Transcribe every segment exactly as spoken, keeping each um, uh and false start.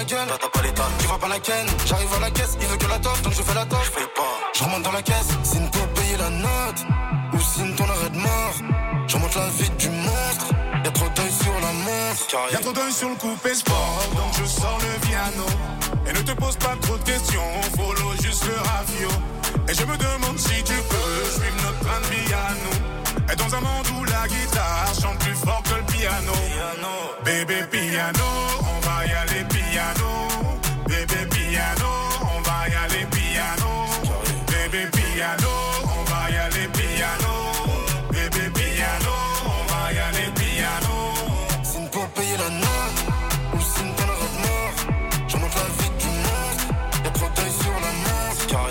gueule, t'as pas l'état. Tu vas pas la ken, j'arrive à la caisse, il veut que la toffe, donc je fais la toffe. Je fais pas, je remonte dans la caisse, signe pour payer la note, ou signe ton arrêt de mort. Je remonte la vie du monstre, y'a trop d'œil sur la montre. Y'a trop d'œil sur le coupé sport, donc je sors le piano. Et ne te pose pas trop de questions, follow juste le rafio. Et je me demande si tu peux suivre notre train de vie à nous. Et dans un monde où la guitare chante plus fort que le piano. Piano. Bébé piano, on va y aller piano. Bébé piano, on va y aller piano. Bébé piano, on va y aller piano. Bébé piano, on va y aller piano. Signe pour payer la note, ou signe ton arrêt de mort. Je monte la vie du monstre, y'a trop d'œil sur la montre. Carré.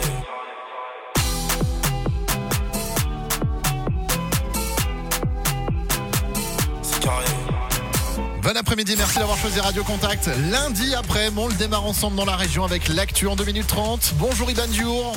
Bon après-midi, merci d'avoir choisi Radio Contact. Lundi après, on le démarre ensemble dans la région avec l'actu en deux minutes trente. Bonjour Iban Diour.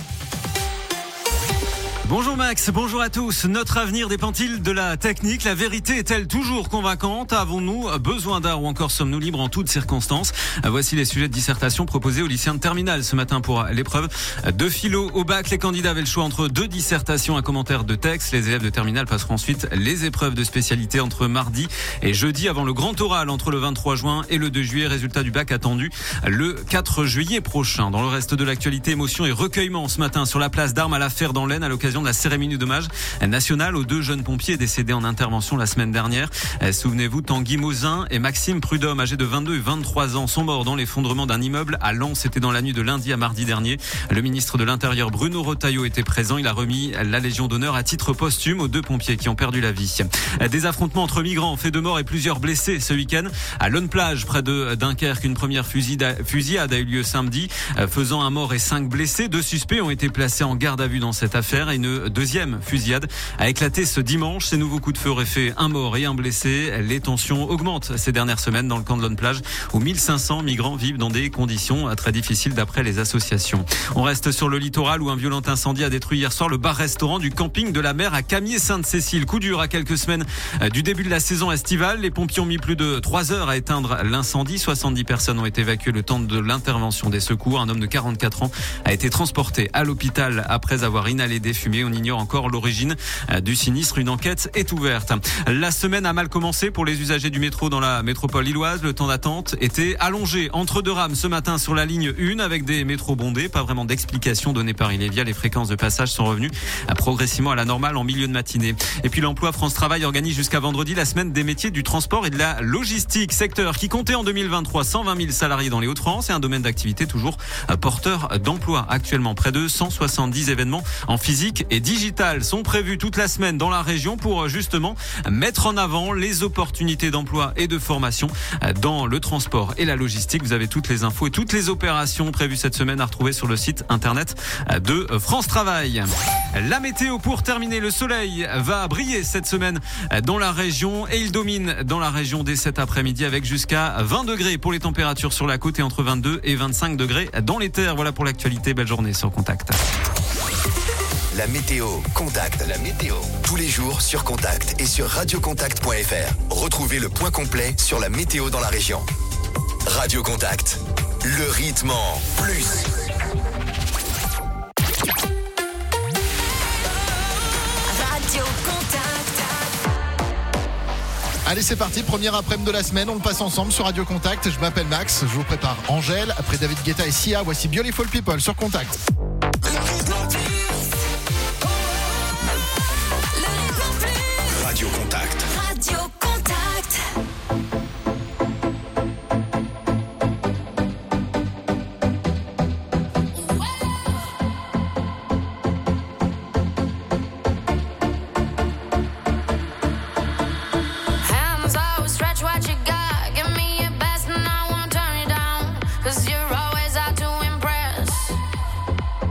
Bonjour Max, bonjour à tous. Notre avenir dépend-il de la technique? La vérité est-elle toujours convaincante? Avons-nous besoin d'art ou encore sommes-nous libres en toutes circonstances? Voici les sujets de dissertation proposés aux lycéens de terminale ce matin pour l'épreuve de philo au bac. Les candidats avaient le choix entre deux dissertations, un commentaire de texte. Les élèves de terminale passeront ensuite les épreuves de spécialité entre mardi et jeudi avant le grand oral entre le vingt-trois juin et le deux juillet. Résultat du bac attendu le quatre juillet prochain. Dans le reste de l'actualité, émotion et recueillement ce matin sur la place d'Armes à la Fère dans l'Aisne à l'occasion de la cérémonie d'hommage nationale aux deux jeunes pompiers décédés en intervention la semaine dernière. Souvenez-vous, Tanguy Mosin et Maxime Prudhomme, âgés de vingt-deux et vingt-trois ans, sont morts dans l'effondrement d'un immeuble à Lens. C'était dans la nuit de lundi à mardi dernier. Le ministre de l'Intérieur Bruno Retailleau était présent. Il a remis la Légion d'honneur à titre posthume aux deux pompiers qui ont perdu la vie. Des affrontements entre migrants ont fait deux morts et plusieurs blessés ce week-end à Lonne-Plage, près de Dunkerque. Une première fusillade a eu lieu samedi, faisant un mort et cinq blessés. Deux suspects ont été placés en garde à vue dans cette affaire et une deuxième fusillade a éclaté ce dimanche. Ces nouveaux coups de feu auraient fait un mort et un blessé. Les tensions augmentent ces dernières semaines dans le camp de Lonne-Plage où mille cinq cents migrants vivent dans des conditions très difficiles d'après les associations. On reste sur le littoral où un violent incendie a détruit hier soir le bar-restaurant du camping de la mer à Camier-Sainte-Cécile. Coup dur à quelques semaines du début de la saison estivale. Les pompiers ont mis plus de trois heures à éteindre l'incendie. soixante-dix personnes ont été évacuées le temps de l'intervention des secours. Un homme de quarante-quatre ans a été transporté à l'hôpital après avoir inhalé des fumées. On ignore encore l'origine du sinistre. Une enquête est ouverte. La semaine a mal commencé pour les usagers du métro dans la métropole lilloise. Le temps d'attente était allongé entre deux rames ce matin sur la ligne un avec des métros bondés. Pas vraiment d'explication donnée par Ilévia. Les fréquences de passage sont revenues progressivement à la normale en milieu de matinée. Et puis l'emploi France Travail organise jusqu'à vendredi la semaine des métiers du transport et de la logistique. Secteur qui comptait en deux mille vingt-trois cent vingt mille salariés dans les Hauts-de-France et un domaine d'activité toujours porteur d'emploi. Actuellement, près de cent soixante-dix événements en physique et digital sont prévus toute la semaine dans la région pour justement mettre en avant les opportunités d'emploi et de formation dans le transport et la logistique. Vous avez toutes les infos et toutes les opérations prévues cette semaine à retrouver sur le site internet de France Travail. La météo pour terminer, le soleil va briller cette semaine dans la région et il domine dans la région dès cet après-midi avec jusqu'à vingt degrés pour les températures sur la côte et entre vingt-deux et vingt-cinq degrés dans les terres. Voilà pour l'actualité. Belle journée sur Contact. La météo, Contact, la météo. Tous les jours sur Contact et sur radiocontact point f r. Retrouvez le point complet sur la météo dans la région. Radio Contact, le rythme en plus. Radio Contact. Allez, c'est parti, première après-midi de la semaine, on le passe ensemble sur Radio Contact. Je m'appelle Max, je vous prépare Angèle. Après David Guetta et Sia, voici Beautiful People sur Contact. Radio Contact. Radio Contact. Hands out, stretch what you got. Give me your best and I won't turn you down. 'Cause you're always out to impress.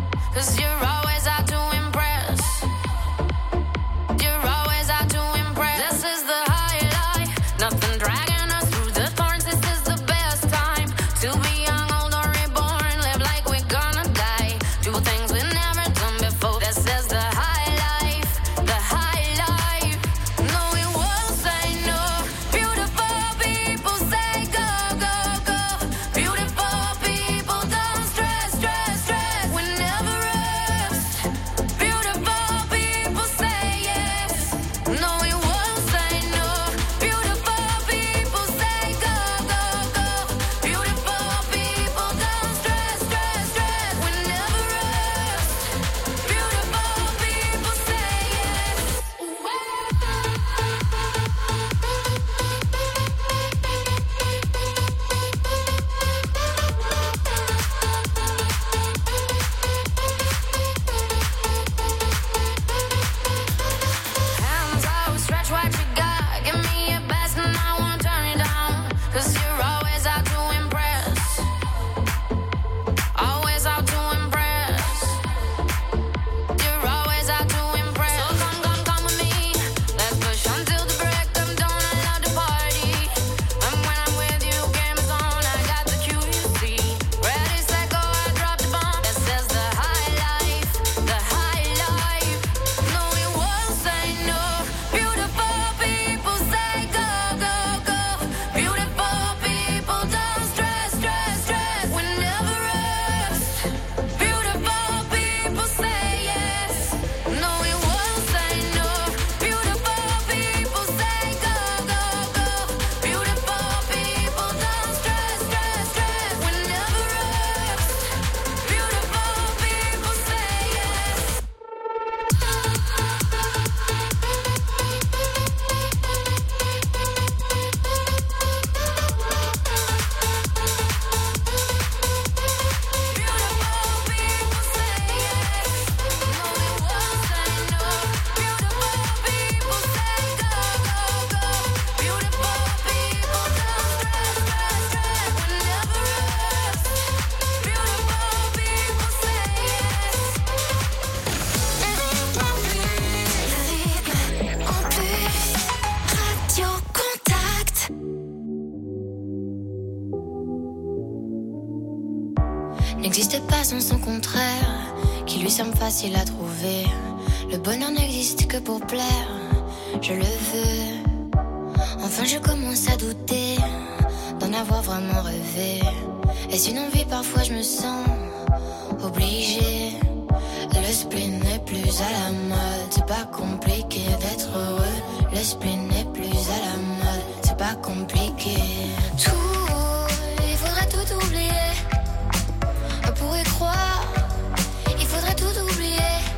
n'existe pas sans son contraire, qui lui semble facile à trouver. Le bonheur n'existe que pour plaire, je le veux. Enfin je commence à douter d'en avoir vraiment rêvé. Est-ce une envie? Parfois je me sens obligée. Le spleen n'est plus à la mode, c'est pas compliqué d'être heureux. Le spleen n'est plus à la mode, c'est pas compliqué. Tout, il faudrait tout oublier. Pour y croire, il faudrait tout oublier.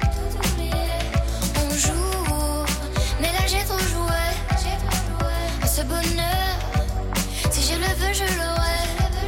On joue, mais là j'ai trop joué. Ce bonheur, si je le veux, je l'aurai.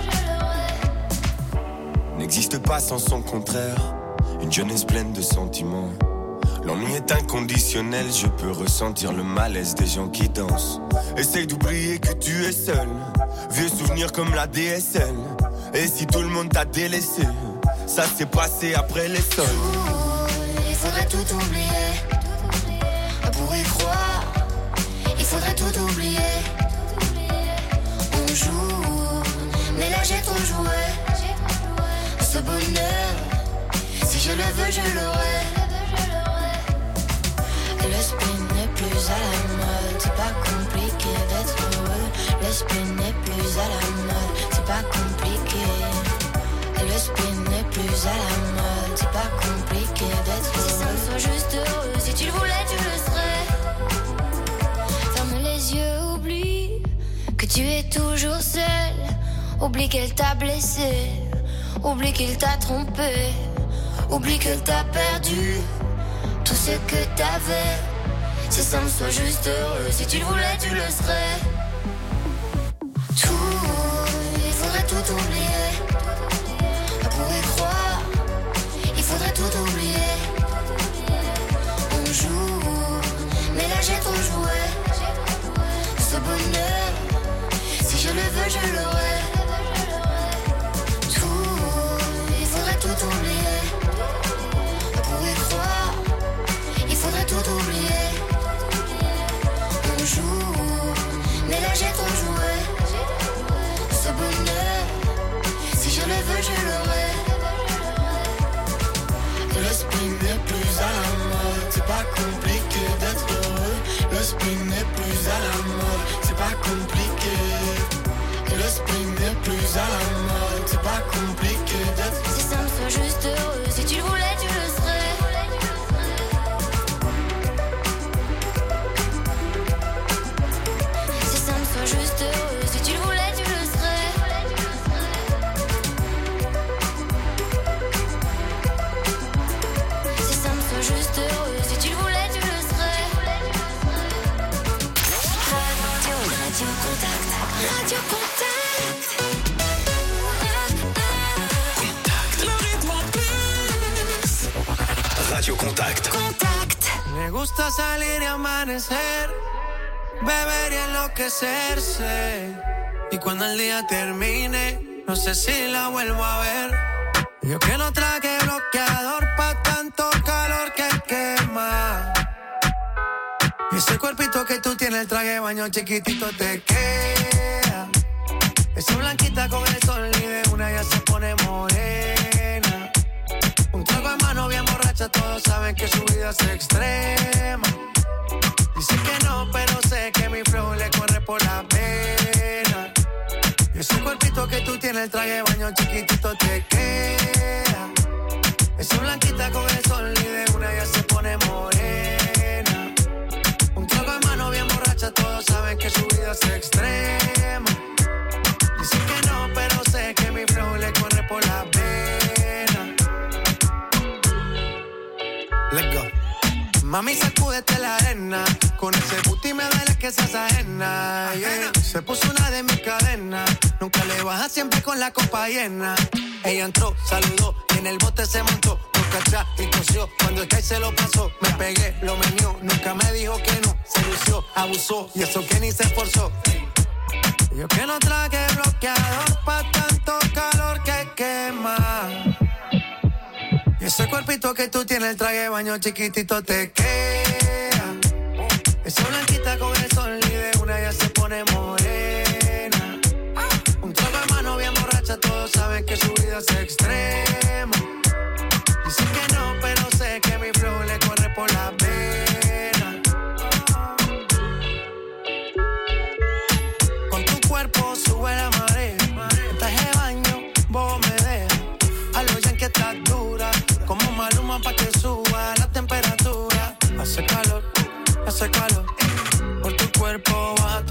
N'existe pas sans son contraire. Une jeunesse pleine de sentiments. L'ennui est inconditionnel, je peux ressentir le malaise des gens qui dansent. Essaye d'oublier que tu es seul. Vieux souvenirs comme la D S L. Et si tout le monde t'a délaissé, ça s'est passé après les sols. Il faudrait tout oublier. Pour y croire, il faudrait tout oublier. On joue, mais là j'ai trop joué. Ce bonheur, si je le veux, je l'aurai. Le spleen n'est plus à la mode, c'est pas compliqué d'être heureux. Le spleen n'est plus à la mode, c'est pas compliqué. Le spleen n'est plus à la mode, c'est pas compliqué d'être heureux. Si ça me soit juste heureux, si tu le voulais, tu le serais. Ferme les yeux, oublie que tu es toujours seul. Oublie qu'elle t'a blessé, oublie qu'il t'a trompé. Oublie que t'as perdu tout ce que t'avais. Si ça me soit juste heureux, si tu le voulais, tu le serais. Tout, il faudrait tout oublier. Pour y croire, il faudrait tout oublier. On joue, mais là j'ai trop joué. Ce bonheur, si je le veux, je l'aurai. Tout, il faudrait tout oublier. Pour y croire, il faudrait tout oublier. On joue, mais là j'ai trop joué. Ce bonheur, si je le veux, je l'aurai. Le spleen n'est plus à la mode, c'est pas compliqué d'être heureux. Le spleen n'est plus à la mode, c'est pas compliqué. Le spleen n'est plus à la mode, c'est pas compliqué d'être. Si ça me soit juste heureux, si tu le voulais, tu le serais. Si ça me soit juste heureux, si tu le voulais, tu le serais. Si ça me soit juste heureux, si tu le voulais, tu le serais. Radio, Radio Contact, Radio Contact. Radio Contact. Contact. Me gusta salir y amanecer, beber y enloquecerse. Y cuando el día termine, no sé si la vuelvo a ver. Yo que no traje bloqueador pa' tanto calor que quema. Y ese cuerpito que tú tienes, el traje de baño chiquitito te queda. Esa blanquita con el sol y de una ya se pone morena. Un trago de mano bien borracha, todos saben que su vida es extrema. Dicen que no, pero sé que mi flow le corre por la pena. Y ese cuerpito que tú tienes, el traje de baño chiquitito te queda. Esa blanquita con el sol y de una ya se pone morena. Un trago de mano bien borracha, todos saben que su vida es extrema. Dicen que no, pero sé que mi flow le corre por la pena. Let's go. Mami, sacúdete la arena. Con ese booty me duele que seas ajena, yeah. Se puso una de mis cadenas. Nunca le baja, siempre con la copa llena. Ella entró, saludó y en el bote se montó. Nunca atrás y tosió. Cuando el Sky se lo pasó, me pegué, lo menió. Nunca me dijo que no, se lució, abusó. Y eso que ni se esforzó. Yo que no traje bloqueador pa' tanto calor que quema. Y ese cuerpito que tú tienes, el traje de baño chiquitito te queda. Esa blanquita con el sol y de una ya se pone morena. Un trago de mano bien borracha, todos saben que su vida es extrema.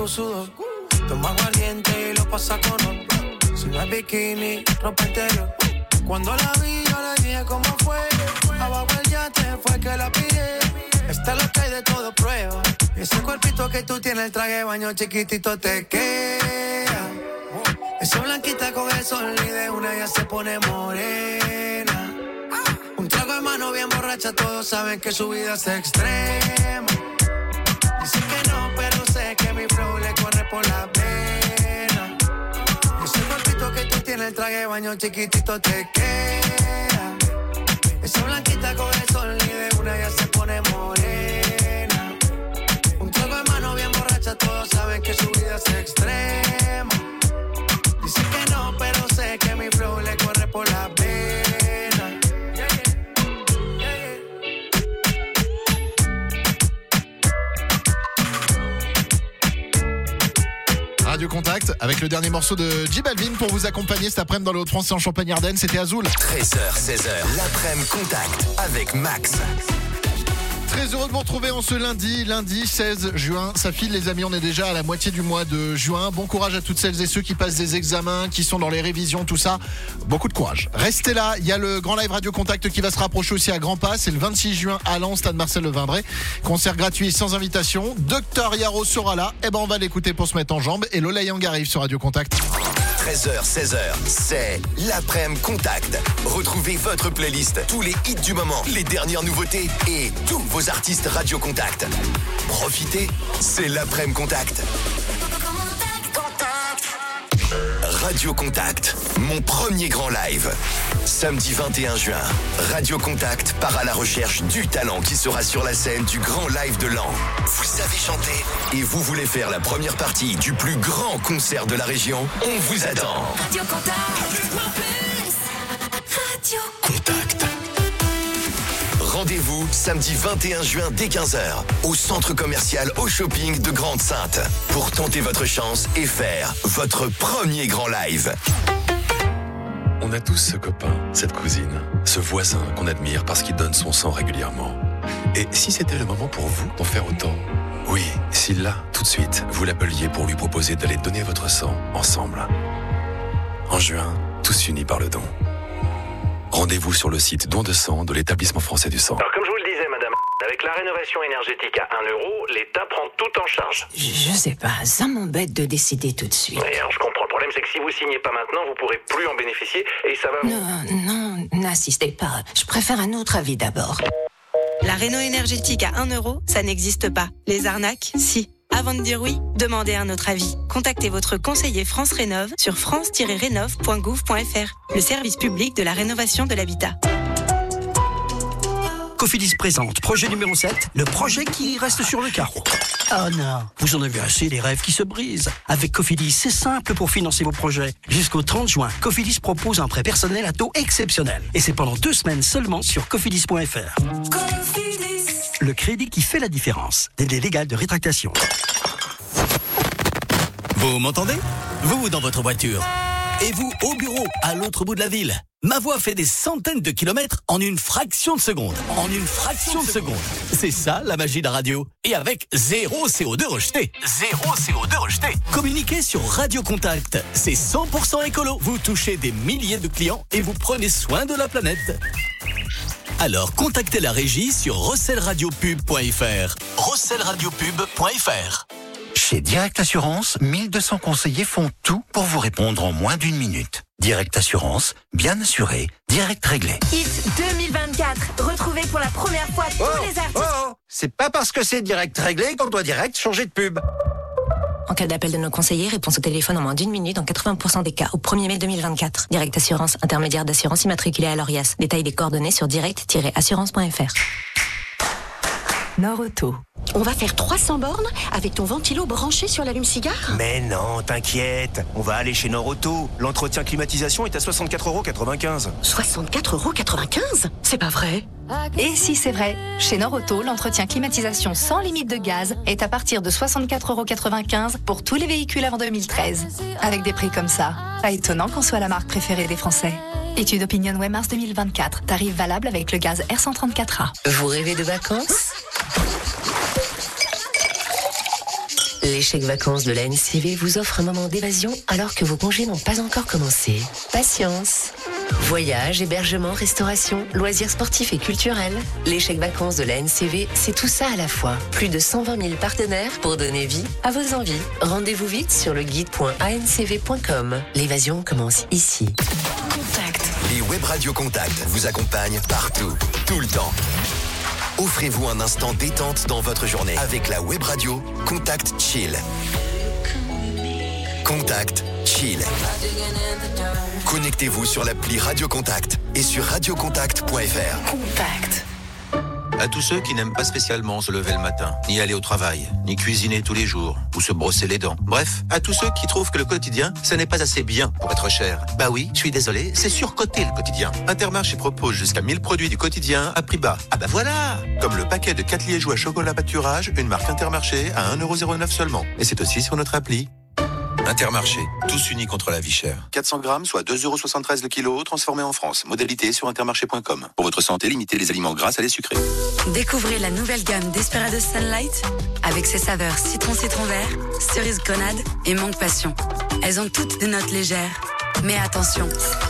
tu sudor. Toma aguardiente y lo pasa con ron. Si no es bikini, ropa interior. Cuando la vi yo le dije cómo fue. Abajo el yate fue que la pillé. Esta es lo que hay de todo prueba. Ese cuerpito que tú tienes, el traje de baño chiquitito te queda. Esa blanquita con el sol y de una ya se pone morena. Un trago de mano bien borracha, todos saben que su vida es extrema. Dicen que no, pero sé que mi flow le corre por la pena. Ese cuerpito que tú tienes, el traje de baño chiquitito te queda. Esa blanquita con el sol y de una ya se pone morena. Un trago de mano bien borracha, todos saben que su vida es extrema. Dicen que no, pero sé que mi flow le corre por la pena. Yeah, yeah. Yeah, yeah. Radio Contact avec le dernier morceau de J Balvin pour vous accompagner cet après-midi dans le Hauts-de-France et en Champagne-Ardenne. C'était Azul. treize heures, seize heures, l'après-midi Contact avec Max. Très heureux de vous retrouver en ce lundi, lundi seize juin. Ça file les amis, on est déjà à la moitié du mois de juin. Bon courage à toutes celles et ceux qui passent des examens, qui sont dans les révisions, tout ça. Beaucoup de courage. Restez là, il y a le grand live Radio Contact qui va se rapprocher aussi à grands pas. C'est le vingt-six juin à Lens, stade Marcel Levindré. Concert gratuit sans invitation. Docteur Yaro sera là. Eh ben on va l'écouter pour se mettre en jambes. Et Lola Yang arrive sur Radio Contact. treize heures, seize heures, c'est l'après-midi Contact. Retrouvez votre playlist, tous les hits du moment, les dernières nouveautés et tous vos artistes Radio Contact. Profitez, c'est l'après-midi Contact. Radio Contact, mon premier grand live. Samedi vingt et un juin, Radio Contact part à la recherche du talent qui sera sur la scène du grand live de l'an. Vous savez chanter et vous voulez faire la première partie du plus grand concert de la région? On vous attend. Radio Contact. Radio Contact. Rendez-vous samedi vingt et un juin dès quinze heures au centre commercial Au Shopping de Grande-Sainte pour tenter votre chance et faire votre premier grand live. On a tous ce copain, cette cousine, ce voisin qu'on admire parce qu'il donne son sang régulièrement. Et si c'était le moment pour vous d'en faire autant? Oui, si là, tout de suite, vous l'appeliez pour lui proposer d'aller donner votre sang ensemble. En juin, tous unis par le don. Rendez-vous sur le site don de sang de l'établissement français du sang. Alors comme je vous le disais madame, avec la rénovation énergétique à un euro, l'État prend tout en charge. Je, je sais pas, ça m'embête de décider tout de suite. Oui, alors je comprends. Le problème c'est que si vous signez pas maintenant, vous pourrez plus en bénéficier et ça va vous... Non, non, n'insistez pas. Je préfère un autre avis d'abord. La réno énergétique à un euro, ça n'existe pas. Les arnaques, si. Avant de dire oui, demandez un autre avis. Contactez votre conseiller France Rénov sur france tiret rénov point gouv point f r, le service public de la rénovation de l'habitat. Cofidis présente projet numéro sept, le projet qui reste sur le carreau. Oh non, vous en avez assez des rêves qui se brisent. Avec Cofidis, c'est simple pour financer vos projets. Jusqu'au trente juin, Cofidis propose un prêt personnel à taux exceptionnel. Et c'est pendant deux semaines seulement sur cofidis point f r. Cofidis. Le crédit qui fait la différence. Délai légal de rétractation. Vous m'entendez? Vous dans votre voiture. Et vous au bureau, à l'autre bout de la ville. Ma voix fait des centaines de kilomètres en une fraction de seconde. En une fraction de seconde. C'est ça la magie de la radio. Et avec zéro C O deux rejeté. Zéro C O deux rejeté. Communiquez sur Radio Contact. C'est cent pour cent écolo. Vous touchez des milliers de clients et vous prenez soin de la planète. Alors contactez la régie sur rossel radio pub point f r. rossel radio pub point f r. Chez Direct Assurance, mille deux cents conseillers font tout pour vous répondre en moins d'une minute. Direct Assurance, bien assuré, direct réglé. Hit deux mille vingt-quatre, retrouvez pour la première fois tous oh, les artistes. Oh, oh. C'est pas parce que c'est direct réglé qu'on doit direct changer de pub. En cas d'appel de nos conseillers, réponse au téléphone en moins d'une minute dans quatre-vingts pour cent des cas au premier mai deux mille vingt-quatre. Direct Assurance, intermédiaire d'assurance immatriculée à l'Orias. Détail des coordonnées sur direct tiret assurance point f r. Nord-Auto. On va faire trois cents bornes avec ton ventilo branché sur l'allume-cigare? Mais non, t'inquiète, on va aller chez Nord-Auto. L'entretien climatisation est à soixante-quatre euros quatre-vingt-quinze. soixante-quatre euros quatre-vingt-quinze? C'est pas vrai? Et si c'est vrai, chez Nord-Auto, l'entretien climatisation sans limite de gaz est à partir de soixante-quatre euros quatre-vingt-quinze pour tous les véhicules avant deux mille treize. Avec des prix comme ça, pas étonnant qu'on soit la marque préférée des Français. Étude Opinionway mars deux mille vingt-quatre. Tarif valable avec le gaz R cent trente-quatre A. Vous rêvez de vacances? Les chèques vacances de la N C V vous offrent un moment d'évasion alors que vos congés n'ont pas encore commencé. Patience. Voyages, hébergement, restauration, loisirs sportifs et culturels. Les chèques vacances de la N C V, c'est tout ça à la fois. Plus de cent vingt mille partenaires pour donner vie à vos envies. Rendez-vous vite sur le guide point a n c v point com. L'évasion commence ici. Contact. Les web radios Contact vous accompagnent partout, tout le temps. Offrez-vous un instant détente dans votre journée avec la web radio Contact Chill. Contact Chill. Connectez-vous sur l'appli Radio Contact et sur radio contact point f r. Contact. À tous ceux qui n'aiment pas spécialement se lever le matin, ni aller au travail, ni cuisiner tous les jours, ou se brosser les dents. Bref, à tous ceux qui trouvent que le quotidien, ce n'est pas assez bien pour être cher. Bah oui, je suis désolé, c'est surcoté le quotidien. Intermarché propose jusqu'à mille produits du quotidien à prix bas. Ah bah voilà! Comme le paquet de quatre liégeois chocolat pâturage, une marque Intermarché à un euro zéro neuf seulement. Et c'est aussi sur notre appli. Intermarché, tous unis contre la vie chère. quatre cents grammes, soit deux euros soixante-treize le kilo, transformé en France. Modalité sur intermarché point com. Pour votre santé, limitez les aliments gras à les sucrés. Découvrez la nouvelle gamme Desperados Sunlight avec ses saveurs citron-citron vert, cerise grenade et mangue passion. Elles ont toutes des notes légères. Mais attention,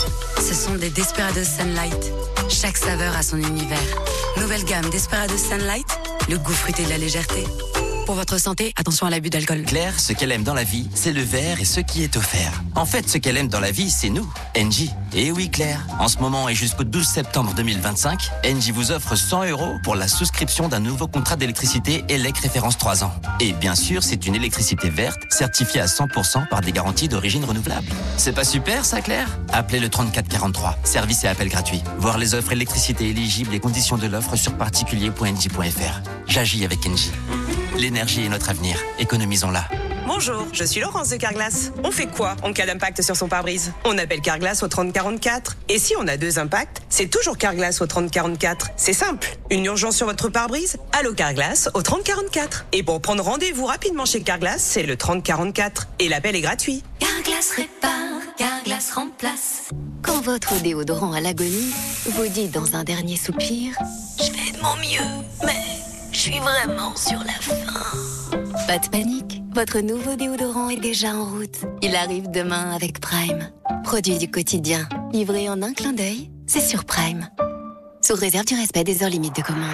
ce sont des Desperados Sunlight. Chaque saveur a son univers. Nouvelle gamme Desperados Sunlight, le goût fruité de la légèreté. Pour votre santé, attention à l'abus d'alcool. Claire, ce qu'elle aime dans la vie, c'est le verre et ce qui est offert. En fait, ce qu'elle aime dans la vie, c'est nous, Engie. Et oui, Claire, en ce moment et jusqu'au douze septembre deux mille vingt-cinq, Engie vous offre cent euros pour la souscription d'un nouveau contrat d'électricité E L E C référence trois ans. Et bien sûr, c'est une électricité verte, certifiée à cent pour cent par des garanties d'origine renouvelable. C'est pas super, ça, Claire? Appelez le trente-quatre quarante-trois. Service et appel gratuit. Voir les offres électricité éligibles et conditions de l'offre sur particulier point engie point f r. J'agis avec Engie. L'énergie est notre avenir. Économisons-la. Bonjour, je suis Laurence de Carglass. On fait quoi en cas d'impact sur son pare-brise? On appelle Carglass au trente quarante-quatre. Et si on a deux impacts, c'est toujours Carglass au trente quarante-quatre. C'est simple. Une urgence sur votre pare-brise? Allô Carglass au trente quarante-quatre. Et pour prendre rendez-vous rapidement chez Carglass, c'est le trente quarante-quatre. Et l'appel est gratuit. Carglass répare, Carglass remplace. Quand votre déodorant à l'agonie vous dit dans un dernier soupir, je fais de mon mieux, mais je suis vraiment sur la fin. Pas de panique, votre nouveau déodorant est déjà en route. Il arrive demain avec Prime. Produit du quotidien, livré en un clin d'œil, c'est sur Prime. Sous réserve du respect des heures limites de commande.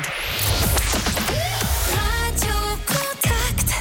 Radio Contact.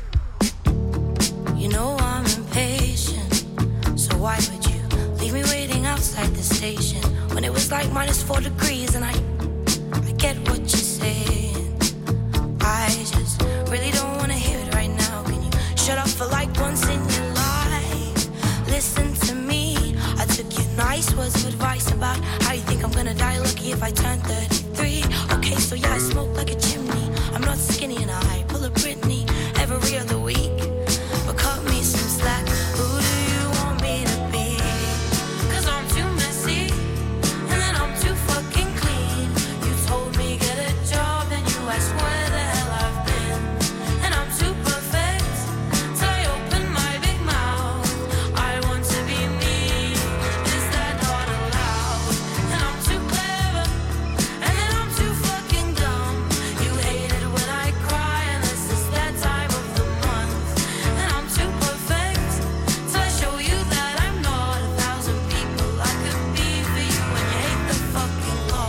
You know I'm impatient, so why would you leave me waiting outside the station when it was like minus four degrees and I, I get what you're saying. I just really don't wanna hear it right now. Can you shut up for like once in your life? Listen to me. I took your nice words of advice about how you think I'm gonna die lucky if I turn thirty-three. Okay, so yeah, I smoke like a chimney. I'm not skinny and I pull a Britney every other week. But cut me some slack. Who do you want me to be? Cause I'm too messy and then I'm too fucking clean. You told me get a job and you asked where the hell I've been. And I'm too perfect till I open my big mouth. I want to be me. Is that not allowed? And I'm too clever and then I'm too fucking dumb. You hate it when I cry and this is that time of the month. And I'm too perfect till I show you that I'm not a thousand people I could be for you. And you hate the fucking law.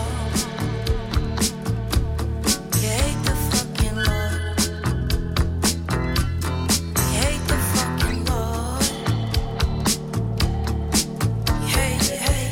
You hate the fucking law. You hate the fucking law. You hate, you hate.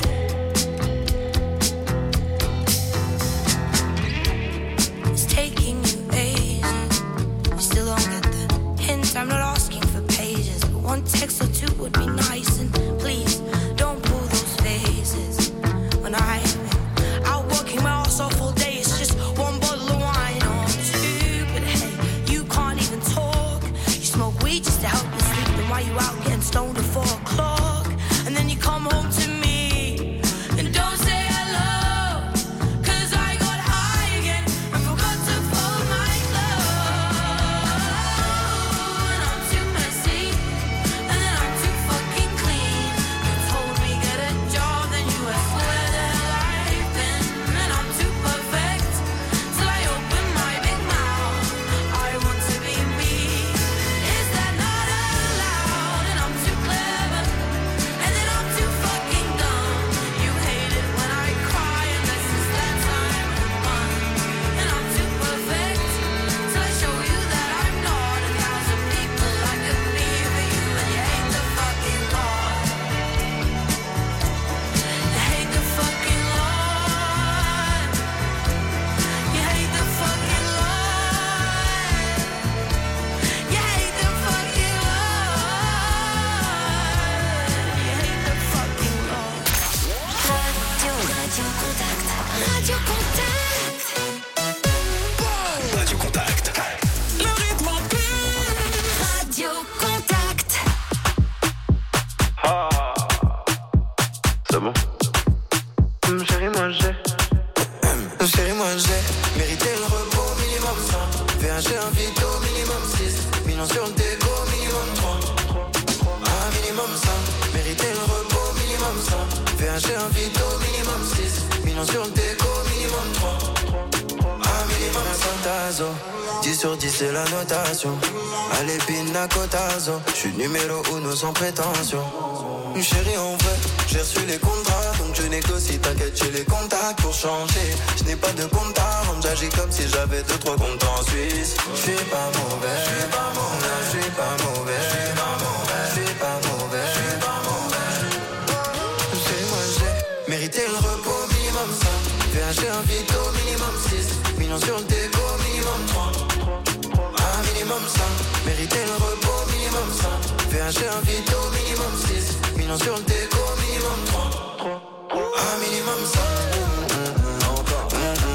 It's taking you ages. You still don't get the hint. I'm not asking for pages, but one text or two would be nice. And please don't pull those faces. When I've been out working my ass off all day, it's just one bottle of wine or two. But hey, you can't even talk. You smoke weed just to help you sleep. Then why you out getting stoned at four o'clock? And then you come home to me and don't say hello. Cause I got high again and forgot to fold my clothes. And I'm too messy and then I'm un G, un Vito, minimum six. Millions sur le déco, minimum trois. Un minimum Santazo. dix sur dix c'est la notation. Allez pina cotazo. J'suis numéro uno sans prétention. Chérie en vrai, j'ai reçu les contrats. Donc je négocie, t'inquiète j'ai les contacts pour changer. Je n'ai pas de compte à rendre, j'agis comme si j'avais deux trois comptes en Suisse. J'suis pas mauvais, j'suis pas mauvais, j'suis pas mauvais, j'suis pas mauvais, j'suis pas mauvais, j'suis pas mauvais. J'ai moi j'ai mérité le repos minimum cinq. V H G un Vito minimum six. Millions sur le déco minimum trois. Un minimum cinq. Mérité le repos minimum cinq. V H G un Vito minimum six. Millions sur le déco minimum trois. Un minimum cinq. Encore.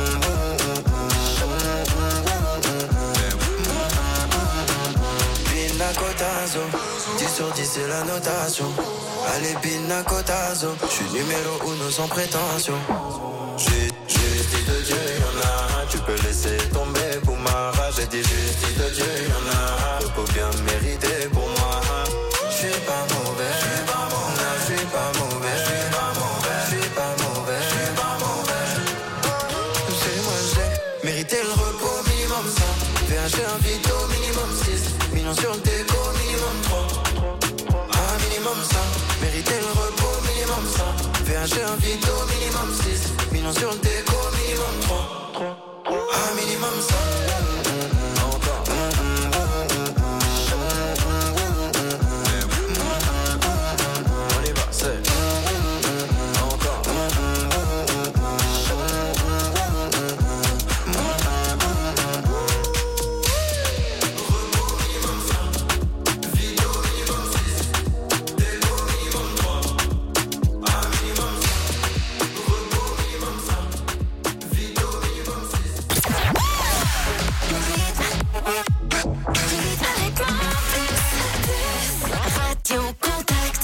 Pina cotazo. dix sur dix c'est la notation. Allez pina cotazo. J'suis numéro uno sans prétention. J'ai justice de Dieu, y'en a un, tu peux laisser tomber pour ma rage. J'ai dit justice de Dieu, y'en a un, repos bien mérité pour moi. J'suis pas mauvais, j'suis pas mauvais, j'suis pas mauvais, j'suis pas mauvais, j'suis pas mauvais, j'suis pas mauvais. J'ai moi j'ai mérité le repos minimum cinq. V H G un Vito minimum six. Millions sur le déco minimum trois. Un minimum cinq. Mérité le repos minimum cinq. V H G un Vito minimum six. Millions sur le déco minimum trois. Un minimum cinq. Encore. On y va, c'est encore. Repos minimum cinq. Vito minimum six. Déco minimum trois. Un minimum cinq. Repos minimum cinq. Vito minimum six. Radio Contact.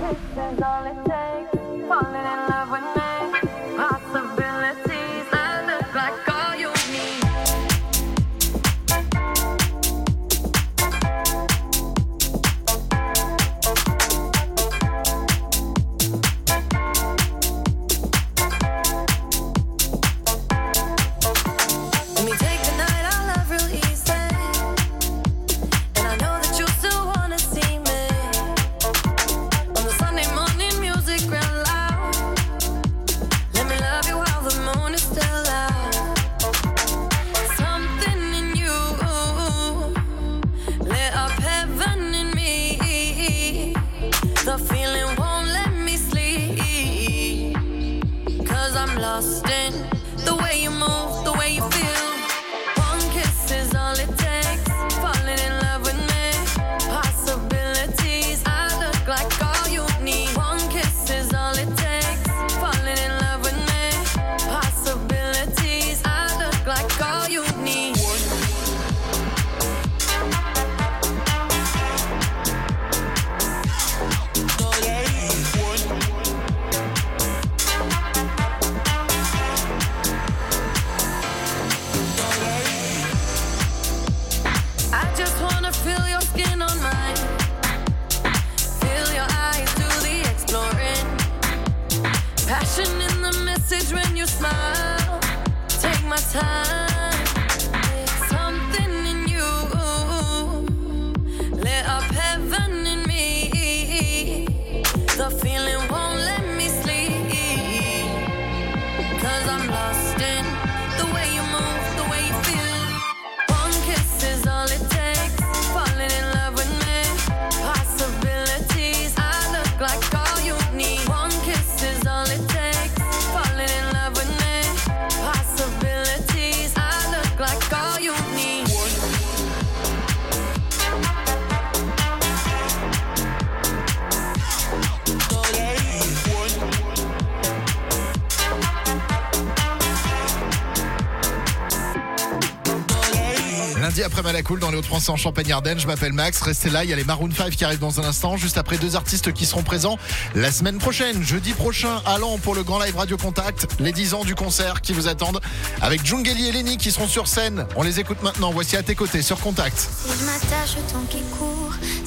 Let me take the night I love real easy. And I know that you still wanna see me. On the Sunday morning music real loud. Let me love you while the moon is still out. Something in you lit up heaven in me. The feeling won't let me sleep. Cause I'm lost in the way you move, the way you feel. One kiss is all it takes. Falling in love with me. Possibilities, I look like all you need. One kiss is all it takes. Falling in love with me. Possibilities, I look like all you need. I just wanna feel your skin on mine. Feel your eyes do the exploring. Passion in the message when you smile. Take my time. Something in you lit up heaven in me. The feeling won't let me sleep. Cause I'm lost in the way you move, the way you feel. One kiss is all it takes. Falling in love with me. Possibilities, I look like all you need. One kiss is all it takes. Falling in love with me. Possibilities, I look like all you need. Lundi après Malakoul dans les Hauts-de-France en Champagne-Ardenne, je m'appelle Max, restez là, il y a les Maroon cinq qui arrivent dans un instant, juste après deux artistes qui seront présents la semaine prochaine, jeudi prochain, à Lens pour le grand live Radio Contact, les dix ans du concert qui vous attendent, avec Djungeli et Lenny qui seront sur scène, on les écoute maintenant, voici à tes côtés sur Contact. Si je m'attache au temps qui court,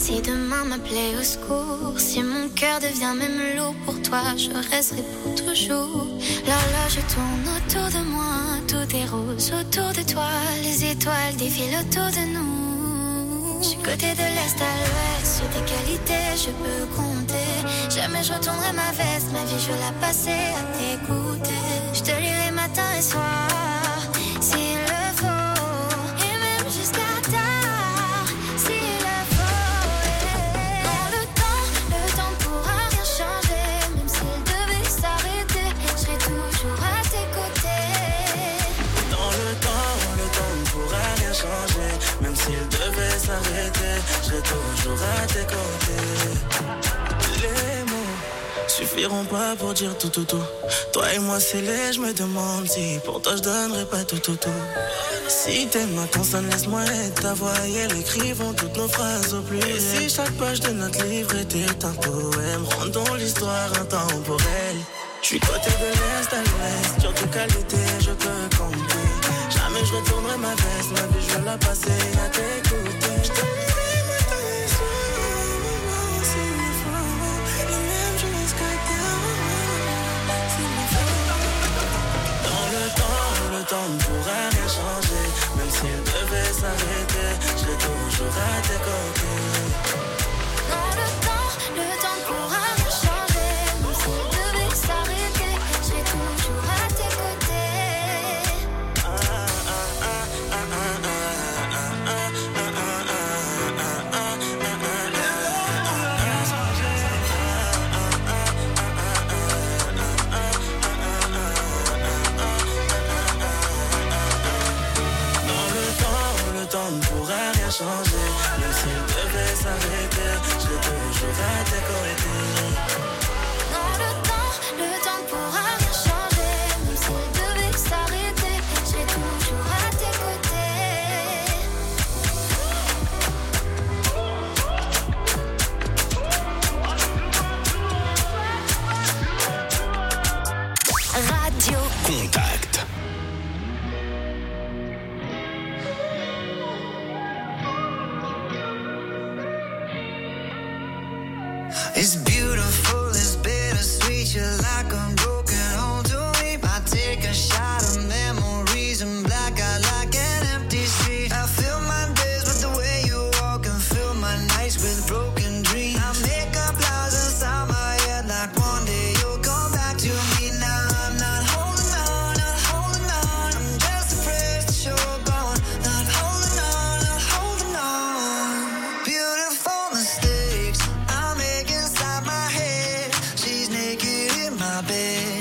Si demain m'appelait au secours, si mon cœur devient même lourd pour toi, je resterai pour toujours. L'horloge tourne autour de moi, tout est rose autour de toi, les étoiles défilent autour de nous. Je suis côté de l'est à l'ouest, sur tes qualités je peux compter. Jamais je retournerai ma veste, ma vie je veux la passer à t'écouter. Je te lirai matin et soir, s'il le faut, et même jusqu'à tard, s'il le faut. Dans le temps, le temps ne pourra rien changer, même s'il devait s'arrêter, je serai toujours à tes côtés. Dans le temps, le temps ne pourra rien changer, même s'il devait s'arrêter, je serai toujours à tes côtés. Les mots suffiront pas pour dire tout tout tout. Toi et moi c'est laid, je me demande si pour toi je donnerais pas tout tout tout. Si t'aimes ma consonne, laisse-moi être ta voix et elle écrivons toutes nos phrases au plus. Et si chaque page de notre livre était un poème, rendons l'histoire intemporelle. Je suis côté de l'est à l'ouest, sur tes qualités je peux compter. Jamais je retournerai ma veste, ma vie je veux la passer à t'écouter. Je te lirai matin et soir, s'il le faut, et même jusqu'à tard, s'il le faut. Dans le temps, le temps ne pourra rien changer, même s'il devait s'arrêter, je serai toujours à tes côtés. Dans le temps, le temps ne pourra rien changer, même s'il devait s'arrêter, je serai toujours à tes côtés. Ne pourra rien changer, même s'il devait s'arrêter, je serai toujours à tes côtés. Dans le temps, le temps ne pourra rien changer, même s'il devait s'arrêter, je serai toujours à tes côtés. Radio Contact. It's beautiful, it's bittersweet, you're like a broken home to me. I take a shot of memories and black out like an empty street. I fill my days with the way you walk and fill my nights with broken dreams. I make up lies inside my head like one day you'll come back to me. Now I'm not holding on, not holding on, I'm just afraid that you're gone. Not holding on, not holding on. Beautiful mistakes I make inside my head. She's naked in my bed.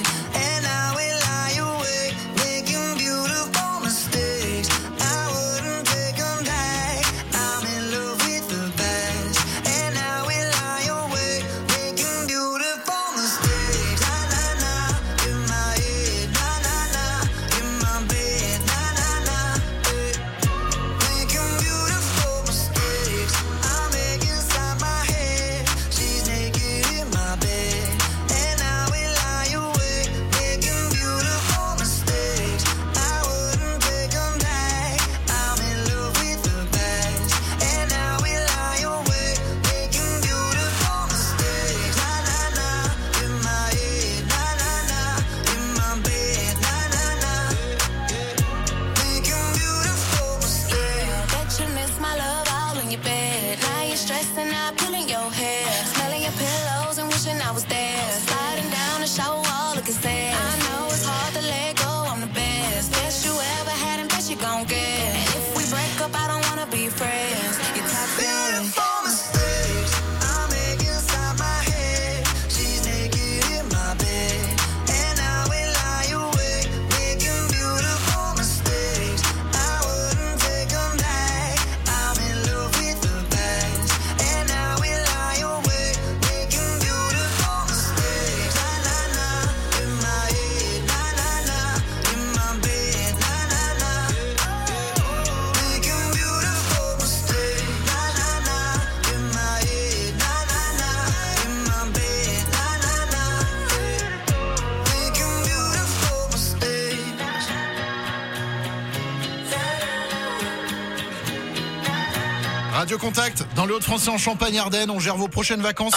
Radio Contact, dans le Hauts-de-France et en Champagne-Ardenne, on gère vos prochaines vacances.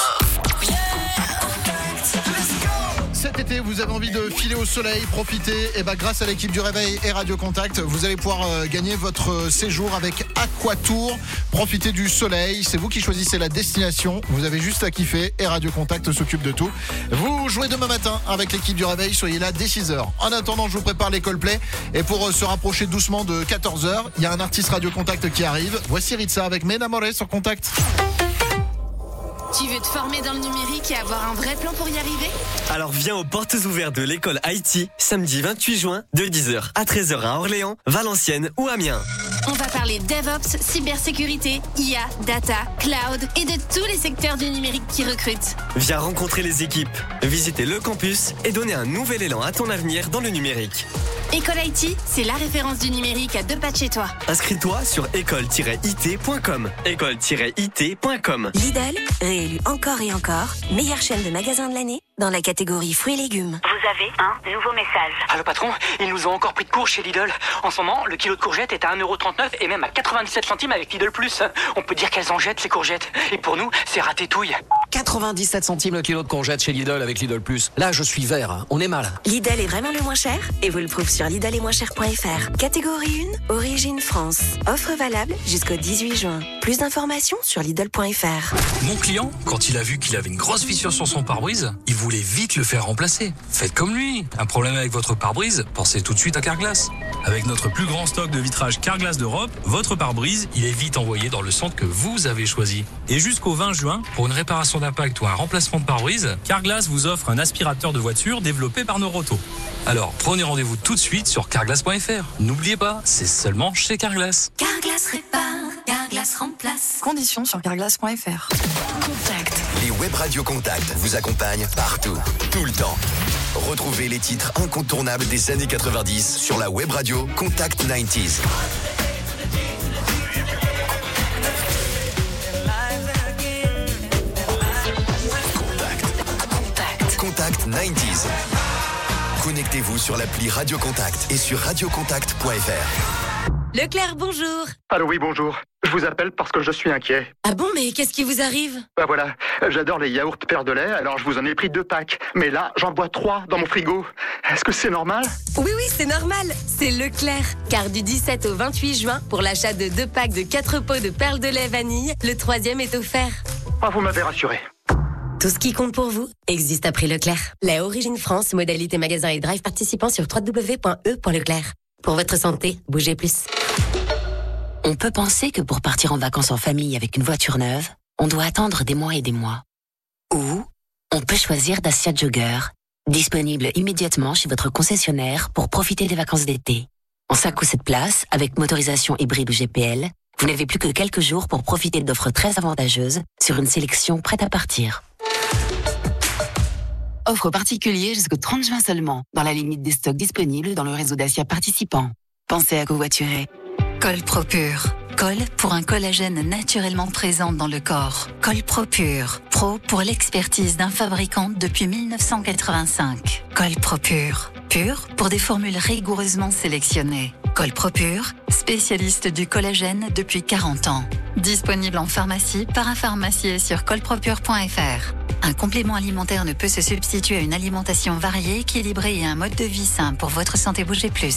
Cet été, vous avez envie de filer au soleil, profiter, et bah grâce à l'équipe du Réveil et Radio Contact, vous allez pouvoir euh, gagner votre séjour avec Aquatour. Profitez du soleil, c'est vous qui choisissez la destination, vous avez juste à kiffer et Radio Contact s'occupe de tout. Vous jouez demain matin avec l'équipe du Réveil, soyez là dès six heures. En attendant, je vous prépare les Coldplay et pour euh, se rapprocher doucement de quatorze heures, il y a un artiste Radio Contact qui arrive. Voici Ritza avec Menamore sur Contact. Tu veux te former dans le numérique et avoir un vrai plan pour y arriver? Alors viens aux portes ouvertes de l'école I T, samedi vingt-huit juin, de dix heures à treize heures à Orléans, Valenciennes ou Amiens. On va parler DevOps, cybersécurité, I A, data, cloud et de tous les secteurs du numérique qui recrutent. Viens rencontrer les équipes, visiter le campus et donner un nouvel élan à ton avenir dans le numérique. École I T, c'est la référence du numérique à deux pas de chez toi. Inscris-toi sur école tiret I T point com. école tiret I T point com. Lidl, réélu encore et encore, meilleure chaîne de magasins de l'année dans la catégorie fruits et légumes. Vous avez un nouveau message. Allô patron, ils nous ont encore pris de court chez Lidl. En ce moment, le kilo de courgettes est à un euro trente-neuf et même à quatre-vingt-dix-sept centimes avec Lidl Plus. On peut dire qu'elles en jettent ces courgettes. Et pour nous, c'est ratétouille. quatre-vingt-dix-sept centimes le kilo de courgettes chez Lidl avec Lidl Plus. Là, je suis vert, on est mal. Lidl est vraiment le moins cher et vous le prouve sur lidl et moins cher point f r. Catégorie un, origine France. Offre valable jusqu'au dix-huit juin. Plus d'informations sur lidl point f r. Mon client, quand il a vu qu'il avait une grosse fissure sur son pare-brise, il voulait vite le faire remplacer. Faites comme lui. Un problème avec votre pare-brise, pensez tout de suite à Carglass. Avec notre plus grand stock de vitrage Carglass d'Europe, votre pare-brise, il est vite envoyé dans le centre que vous avez choisi. Et jusqu'au vingt juin, pour une réparation d'impact ou un remplacement de pare-brise, Carglass vous offre un aspirateur de voiture développé par Neuroto. Alors, prenez rendez-vous tout de suite sur carglass point f r. N'oubliez pas, c'est seulement chez Carglass. Carglass répare, Carglass remplace. Conditions sur carglass point f r. Contact. Les web radios Contact vous accompagnent partout, tout le temps. Retrouvez les titres incontournables des années quatre-vingt-dix sur la web radio Contact quatre-vingt-dix. Contact. Contact quatre-vingt-dix. Connectez-vous sur l'appli Radio Contact et sur radio contact point f r. Leclerc, bonjour. Allô, oui, bonjour. Je vous appelle parce que je suis inquiet. Ah bon, mais qu'est-ce qui vous arrive? Bah voilà, j'adore les yaourts Père de lait, alors je vous en ai pris deux packs. Mais là, j'en bois trois dans mon frigo. Est-ce que c'est normal? Oui, oui, c'est normal. C'est Leclerc. Car du dix-sept au vingt-huit juin, pour l'achat de deux packs de quatre pots de perles de lait vanille, le troisième est offert. Ah, vous m'avez rassuré. Tout ce qui compte pour vous existe à prix Leclerc. La Origine France, modalité magasin et drive participant sur w w w point e point leclerc. Pour votre santé, bougez plus. On peut penser que pour partir en vacances en famille avec une voiture neuve, on doit attendre des mois et des mois. Ou on peut choisir Dacia Jogger, disponible immédiatement chez votre concessionnaire pour profiter des vacances d'été. En cinq ou sept places, avec motorisation hybride ou G P L, vous n'avez plus que quelques jours pour profiter d'offres très avantageuses sur une sélection prête à partir. Offre particulière jusqu'au trente juin seulement, dans la limite des stocks disponibles dans le réseau Dacia participant. Pensez à covoiturer. Col Propure. Col pour un collagène naturellement présent dans le corps. Col Propure. Pro pour l'expertise d'un fabricant depuis mille neuf cent quatre-vingt-cinq. Col Propure. Pur pour des formules rigoureusement sélectionnées. Col Propure, spécialiste du collagène depuis quarante ans. Disponible en pharmacie, parapharmacie et sur colpropure point f r. Un complément alimentaire ne peut se substituer à une alimentation variée, équilibrée et un mode de vie sain pour votre santé. Bougez plus.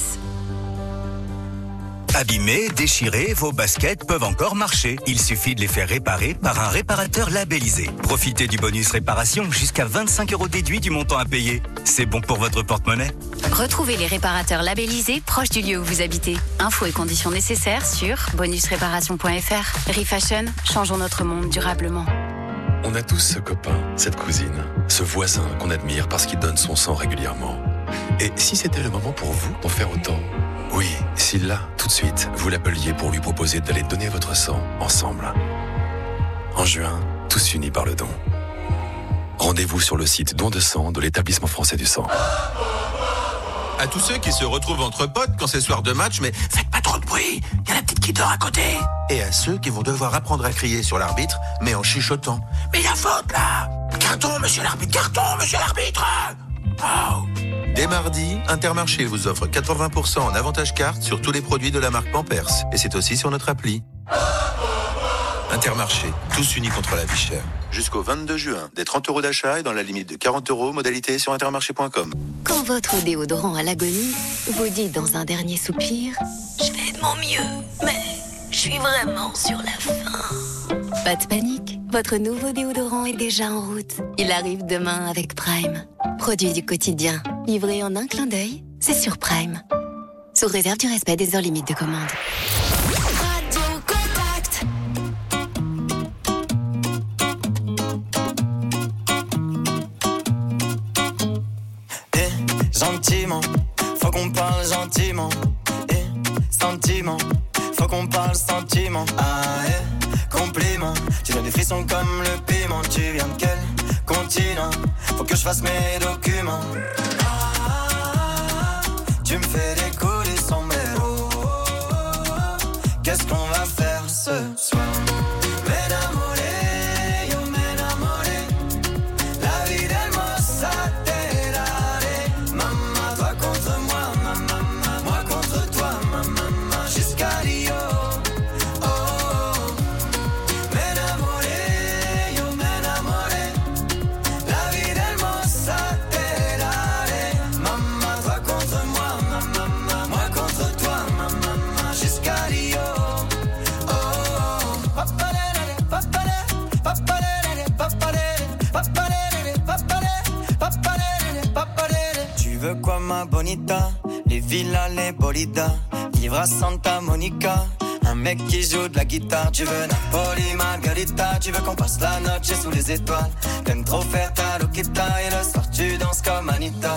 Abîmés, déchirés, vos baskets peuvent encore marcher. Il suffit de les faire réparer par un réparateur labellisé. Profitez du bonus réparation jusqu'à vingt-cinq euros déduits du montant à payer. C'est bon pour votre porte-monnaie. Retrouvez les réparateurs labellisés proches du lieu où vous habitez. Infos et conditions nécessaires sur bonus réparation point f r. Refashion, changeons notre monde durablement. On a tous ce copain, cette cousine, ce voisin qu'on admire parce qu'il donne son sang régulièrement. Et si c'était le moment pour vous d'en faire autant? Oui, si là, tout de suite, vous l'appeliez pour lui proposer d'aller donner votre sang ensemble. En juin, tous unis par le don. Rendez-vous sur le site don de sang de l'Établissement français du sang. À tous ceux qui se retrouvent entre potes quand c'est soir de match, mais faites pas trop de bruit, il y a la petite qui dort à côté. Et à ceux qui vont devoir apprendre à crier sur l'arbitre, mais en chuchotant. Mais il y a faute là! Carton, monsieur l'arbitre, carton, monsieur l'arbitre! Oh. Dès mardi, Intermarché vous offre quatre-vingts pour cent en avantage carte sur tous les produits de la marque Pampers. Et c'est aussi sur notre appli. Intermarché, tous unis contre la vie chère. Jusqu'au vingt-deux juin, des trente euros d'achat et dans la limite de quarante euros, modalité sur intermarché point com. Quand votre déodorant à l'agonie vous dit dans un dernier soupir « Je fais de mon mieux, mais je suis vraiment sur la fin ». Pas de panique, votre nouveau déodorant est déjà en route. Il arrive demain avec Prime. Produit du quotidien, livré en un clin d'œil, c'est sur Prime. Sous réserve du respect des heures limites de commande. Gentiment, faut qu'on parle gentiment. Et sentiment, faut qu'on parle sentiment. Ah, et compliment, tu donnes des frissons comme le piment. Tu viens de quel continent? Faut que je fasse mes documents. Ah, tu me fais décoller son mélo. Qu'est-ce qu'on va faire ce soir? Quoi ma bonita, les villas, les bolidas, vivre à Santa Monica, un mec qui joue de la guitare. Tu veux Napoli, Margarita, tu veux qu'on passe la noche sous les étoiles. T'aimes trop faire ta loquita et le soir tu danses comme Anita.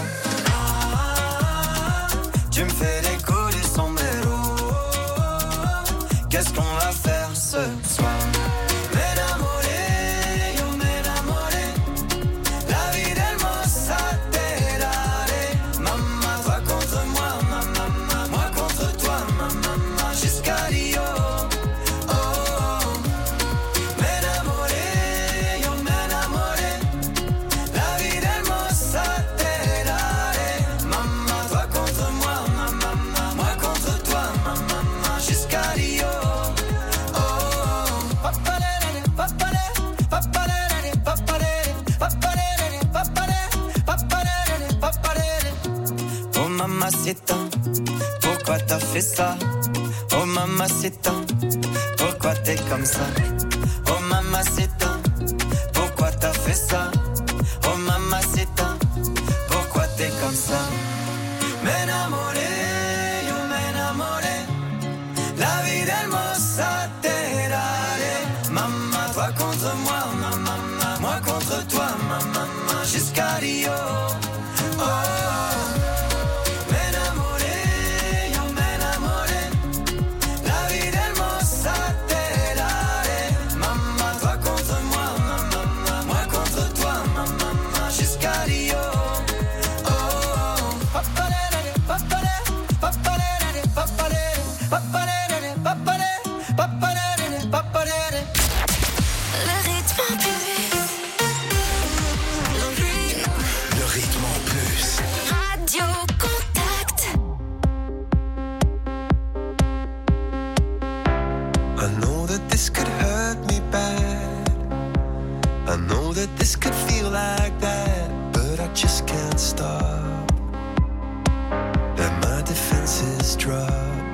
Ah, tu me fais décoller son mélo. Qu'est-ce qu'on va faire ce soir? Mamacita, pourquoi t'as fait ça? Oh mamacita, pourquoi t'es comme ça? Oh mamacita, pourquoi t'as fait ça? Oh mamacita, pourquoi t'es comme ça? M'enamoré, yo m'enamoré, la vie hermosa te daré. Maman, toi contre moi, maman, moi contre toi, maman, jusqu'à Rio. Oh. This could feel like that, but I just can't stop. Let my defenses drop.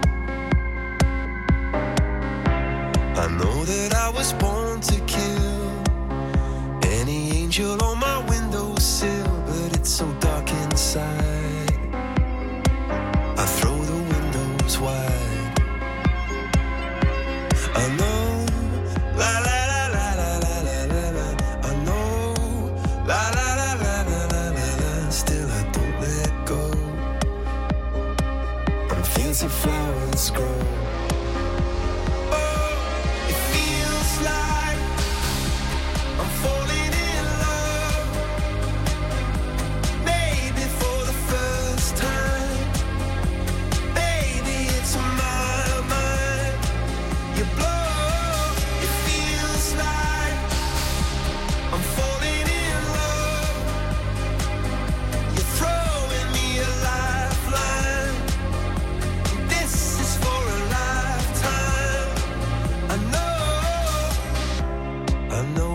I know that I was born to kill any angel on my windowsill, but it's so dark inside. I throw the windows wide. I know, la la. Flowers grow. Oh, it feels like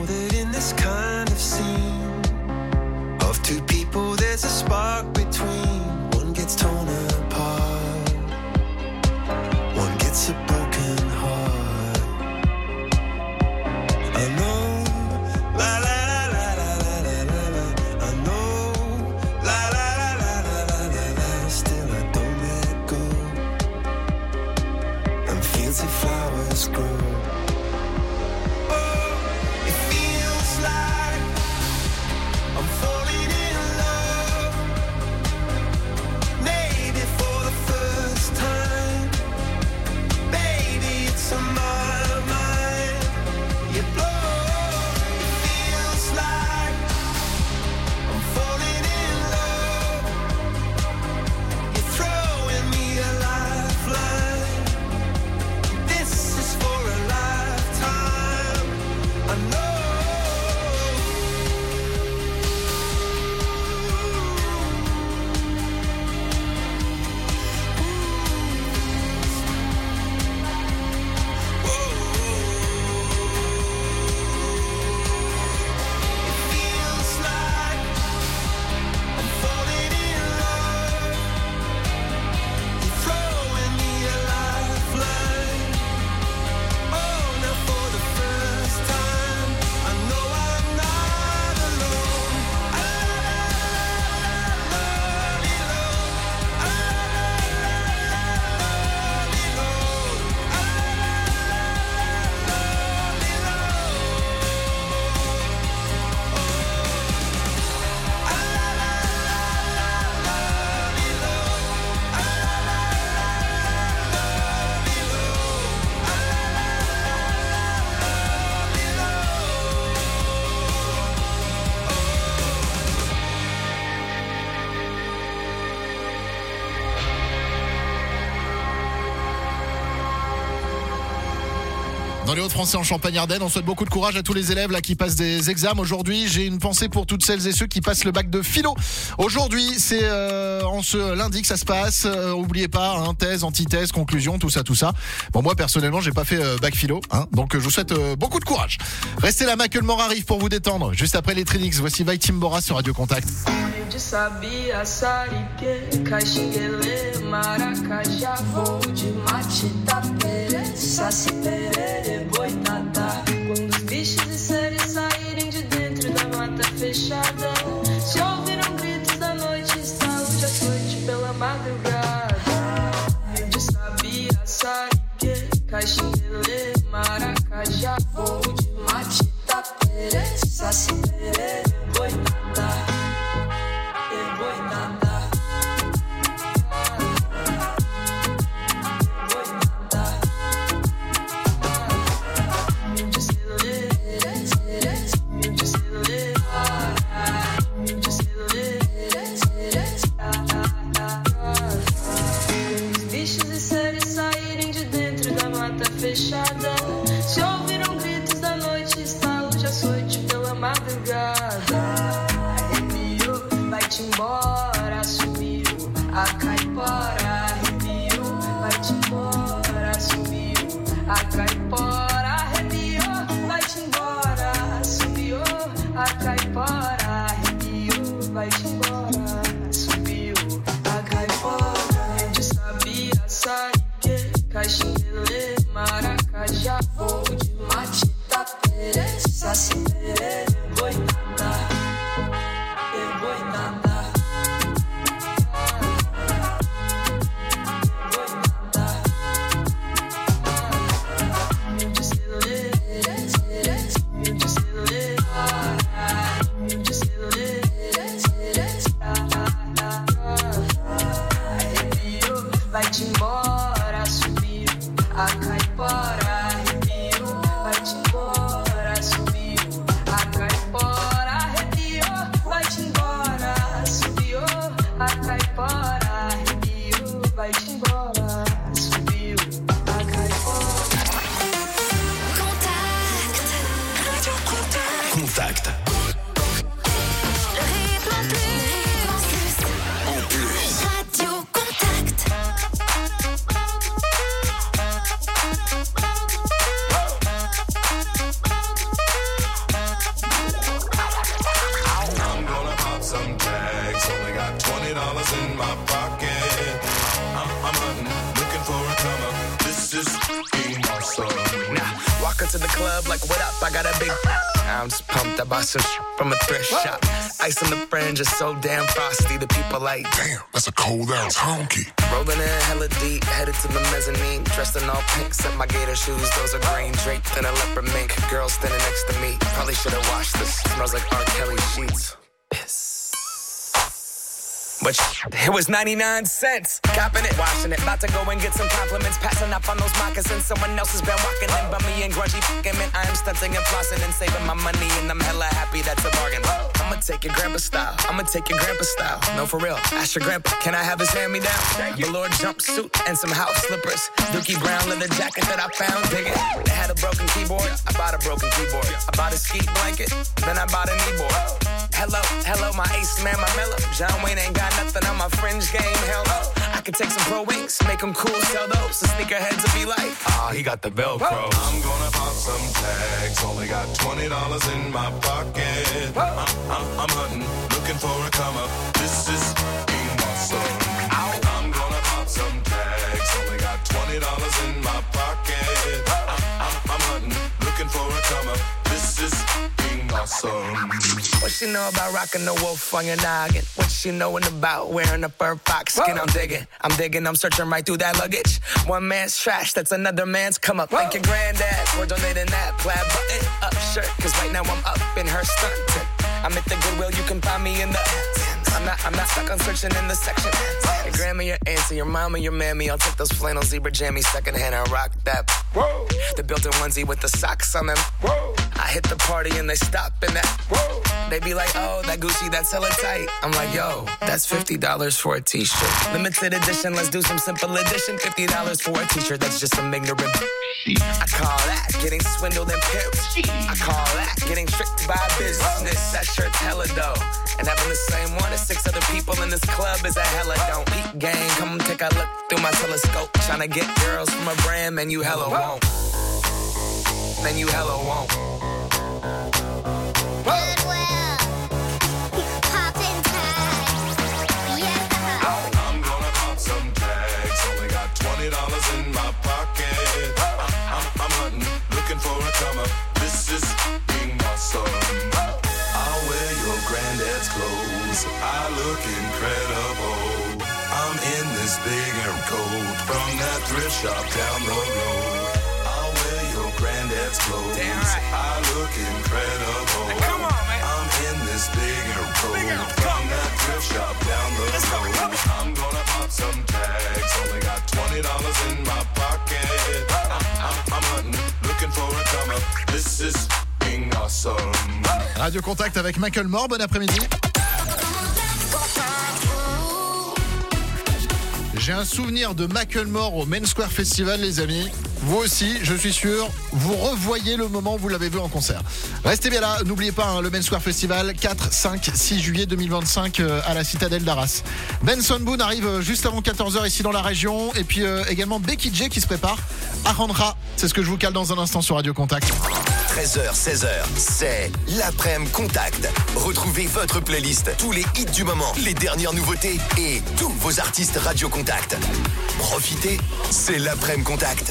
know that in this kind of scene of two people there's a spark between. One gets torn apart, one gets a broken heart. I know, la la la la la la la la. I know, la la la la la la la la. Still I don't let go, and fields of flowers grow. I'm falling in love, maybe for the first time. Baby, it's on my mind. You blow, it feels like I'm falling in love. You're throwing me a lifeline. This is for a lifetime. I know. Dans les Hauts-de-France et en Champagne-Ardenne, on souhaite beaucoup de courage à tous les élèves là qui passent des examens. Aujourd'hui, j'ai une pensée pour toutes celles et ceux qui passent le bac de philo. Aujourd'hui, c'est euh, en ce lundi que ça se passe. Euh, oubliez pas, hein, thèse, antithèse, conclusion, tout ça, tout ça. Bon, moi personnellement, j'ai pas fait euh, bac philo, hein, donc euh, je vous souhaite euh, beaucoup de courage. Restez là, Macklemore arrive pour vous détendre. Juste après les Trinix, voici Vai Timbora sur Radio Contact. De sabia, sarique, caxinguele, maracajá, voo de mate, tapere, saci, perere, boitatá. Quando os bichos e seres saírem de dentro da mata fechada, se ouviram gritos da noite, estalo de açoite pela madrugada. De sabia, sarique, caxinguele, maracajá, voo de mate, tapere, saci, perere, boitatá. Fechada, se ouviram gritos da noite, estalo de açoite pela madrugada. Arrepiou, vai-te embora, subiu a caipora. Arrepiou, vai-te embora, subiu a caipora. Arrepiou, vai-te embora, subiu a caipora. Arrepiou, vai-te embora, subiu a caipora. De sabia, sarique, caxinguele, maracajá, voo de mate, tapere, saci, perere, boitatá, e boitatá, boitatá. Mil de celulê, mil de celulê, mil de celulê, arrepiou, vai-te embora, subiu a caipora. Arrepiou, vai-te embora, subiu a caipora. Arrepiou, vai-te embora, subiu a caipora. Arrepiou, vai-te embora, subiu a caipora. Contact, Radio Contact. Contact. Le rythme en plus. En plus. Radio Contact. awesome. Now, walk into the club like, what up? I got a big. I'm just pumped. I bought some sh- from a thrift shop. Ice on the fringe is so damn frosty. The people like, damn, that's a cold ass honky. Rolling in hella deep, headed to the mezzanine. Dressed in all pink, set my gator shoes. Those are green, draped in a leopard mink. Girl standing next to me. Probably should have washed this. Smells like R. Kelly sheets. Piss. But it was ninety-nine cents. Copping it, washing it. About to go and get some compliments. Passing up on those moccasins. Someone else has been walking in by me and grungy fucking man. I am stunting and flossing and saving my money. And I'm hella happy that's a bargain. I'ma take your grandpa style. I'ma take your grandpa style. No, for real. Ask your grandpa, can I have his hand-me-down? Velour jumpsuit and some house slippers. Dookie brown leather jacket that I found. Dig it. They had a broken keyboard. I bought a broken keyboard. I bought a ski blanket. Then I bought a kneeboard. Hello, hello, my ace man, my mellow. John Wayne ain't got nothing on my fringe game, hell no. I could take some pro wings, make them cool, sell those. The sneakerheads will be like, ah, oh, he got the Velcro. Whoa. I'm gonna pop some tags, only got twenty dollars in my pocket. I'm, I'm, I'm hunting, looking for a come up. This is being awesome. Ow. I'm gonna pop some tags, only got twenty dollars in my pocket. I'm, I'm, I'm hunting, looking for a come up. This is being awesome. What she know about rocking the wolf on your noggin? What she knowin' about wearing a fur fox skin? Whoa. I'm digging, I'm digging, I'm searching right through that luggage. One man's trash, that's another man's come up. Whoa. Thank your granddad for donating that plaid button up shirt. Cause right now I'm up in her stuntin'. I'm at the Goodwill, you can find me in the I'm not, I'm not stuck on searching in the section. Your grandma, your auntie, your mama, your mammy. I'll take those flannel zebra jammies secondhand and rock that. Whoa. The built-in onesie with the socks on them. Whoa. I hit the party and they stop in that. Whoa. They be like, oh, that Gucci, that's hella tight. I'm like, yo, that's fifty dollars for a t-shirt. Limited edition, let's do some simple edition. fifty dollars for a t-shirt, that's just some ignorant. I call that getting swindled and pimped. I call that getting tricked by business. That shirt's hella dope. And having the same one as six other people in this club is a hella don't. Peep gang, come take a look through my telescope. Tryna get girls from a brand, man, you hella won't. Man, you hella won't. Goodwill. Poppin' tags. Yeah. I'm gonna pop some tags. Only got twenty dollars in my pocket. I'm, I'm, I'm hunting, looking for a come up. This is being awesome. I'll wear your granddad's clothes. I look incredible. I'm in this big air coat from that thrift shop down the road. I'll wear your granddad's clothes. Damn right. I look incredible. Now come on, man. I'm in this big air coat from that thrift shop down the Let's go. road. I'm gonna pop some tags. Only got twenty dollars in my pocket. I'm, I'm, I'm hunting, looking for a come up. This is being awesome. Radio Contact avec Michael Moore, bon après-midi. J'ai un souvenir de Macklemore au Main Square Festival, les amis. Vous aussi, je suis sûr, vous revoyez le moment où vous l'avez vu en concert. Restez bien là, n'oubliez pas hein, le Main Square Festival, quatre, cinq, six juillet deux mille vingt-cinq euh, à la Citadelle d'Arras. Benson Boone arrive euh, juste avant quatorze heures ici dans la région. Et puis euh, également Becky J qui se prépare. Arandra, c'est ce que je vous cale dans un instant sur Radio Contact. treize heures, seize heures, c'est l'après-midi Contact. Retrouvez votre playlist, tous les hits du moment, les dernières nouveautés et tous vos artistes Radio Contact. Profitez, c'est l'après-midi Contact.